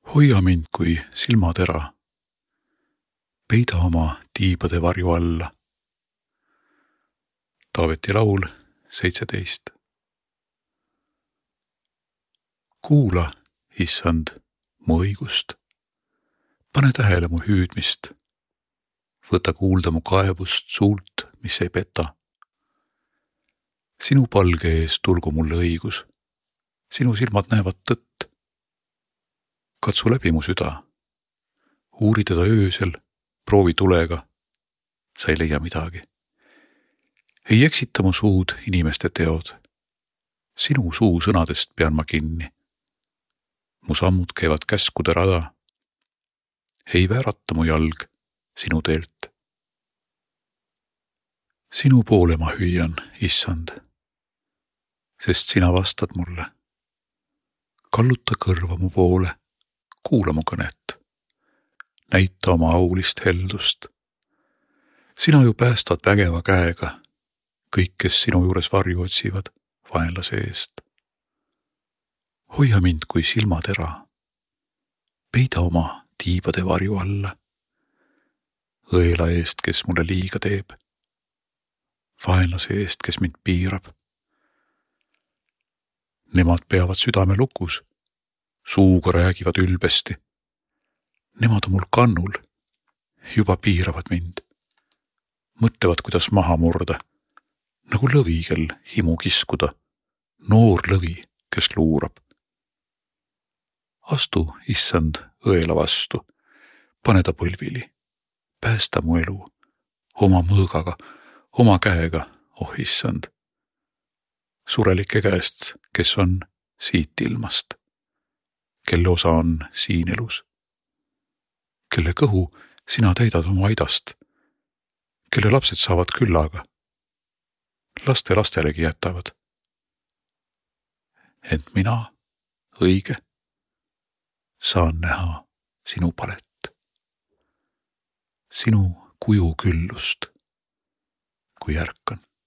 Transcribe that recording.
Hoia mind kui silmatera, peida oma tiibade varju alla. Taaveti laul 17. Kuula, issand, mu õigust. Pane tähele mu hüüdmist. Võta kuulda mu kaebust suult, mis ei peta. Sinu palge ees tulgu mulle õigus. Sinu silmad näevad tõtt. Katsu läbi mu süda. Uuri teda öösel, proovi tulega. Sa ei leia midagi. Ei eksita mu suud inimeste teod. Sinu suu sõnadest pean ma kinni. Mu sammud käivad käskude rada. Ei väärata mu jalg sinu teelt. Sinu poole ma hüüan, issand, sest sina vastad mulle. Kalluta kõrva mu poole, kuula mu kõnet. Näita oma aulist heldust. Sina ju päästad vägeva käega kõik, kes sinu juures varju otsivad vaenlase eest. Hoia mind kui silmatera. Peida oma tiibade varju alla. Õela eest, kes mulle liiga teeb. Vaenlase eest, kes mind piirab. Nemad peavad südame lukus. Suuga räägivad ülbesti. Nemad on mul kannul. Juba piiravad mind. Mõtlevad, kuidas maha murda. Nagu lõvi, kel himu kiskuda. Noor lõvi, kes luurab. Astu, issand, õela vastu. Pane ta põlvili. Päästa mu elu. Oma mõõgaga, oma käega, oh issand. Surelike käest, kes on siit ilmast. Kelle osa on siin elus. Kelle kõhu sina täidad oma aidast. Kelle lapsed saavad küllaga. Laste lastelegi jätavad. Ent mina, õige, saan näha sinu palet. Sinu kuju küllust, kui ärkan.